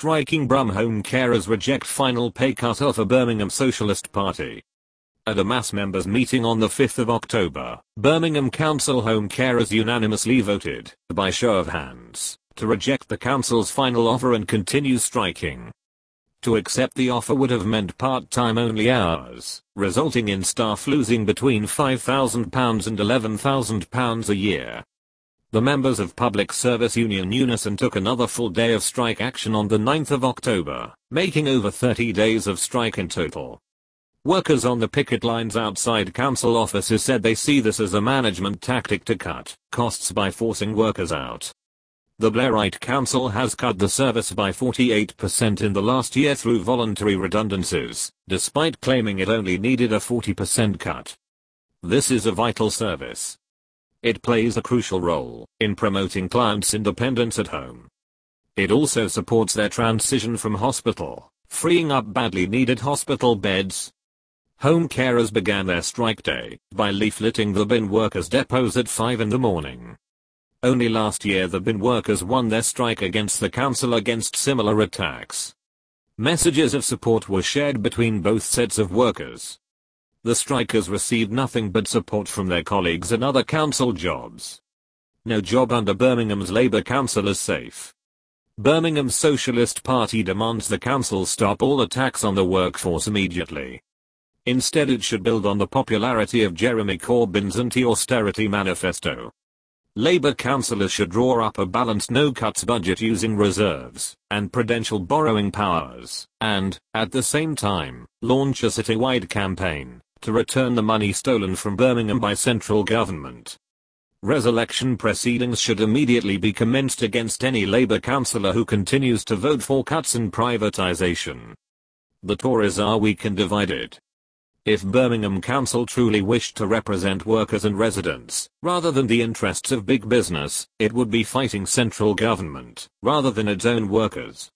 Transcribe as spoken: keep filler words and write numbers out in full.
striking Brum home carers reject final pay cut offer Birmingham Socialist Party. At a mass members meeting on the fifth of October, Birmingham Council home carers unanimously voted, by show of hands, to reject the council's final offer and continue striking. To accept the offer would have meant part-time only hours, resulting in staff losing between five thousand pounds and eleven thousand pounds a year. The members of Public Service Union Unison took another full day of strike action on the ninth of October, making over thirty days of strike in total. Workers on the picket lines outside council offices said they see this as a management tactic to cut costs by forcing workers out. The Blairite Council has cut the service by forty-eight percent in the last year through voluntary redundancies, despite claiming it only needed a forty percent cut. This is a vital service. It plays a crucial role in promoting clients' independence at home. It also supports their transition from hospital, freeing up badly needed hospital beds. Home carers began their strike day by leafleting the bin workers' depots at five in the morning. Only last year the bin workers won their strike against the council against similar attacks. Messages of support were shared between both sets of workers. The strikers received nothing but support from their colleagues in other council jobs. No job under Birmingham's Labour Council is safe. Birmingham Socialist Party demands the council stop all attacks on the workforce immediately. Instead it should build on the popularity of Jeremy Corbyn's anti-austerity manifesto. Labour councillors should draw up a balanced no-cuts budget using reserves and prudential borrowing powers, and, at the same time, launch a citywide campaign to return the money stolen from Birmingham by central government. Resurrection proceedings should immediately be commenced against any Labour councillor who continues to vote for cuts and privatisation. The Tories are weak and divided. If Birmingham Council truly wished to represent workers and residents, rather than the interests of big business, it would be fighting central government, rather than its own workers.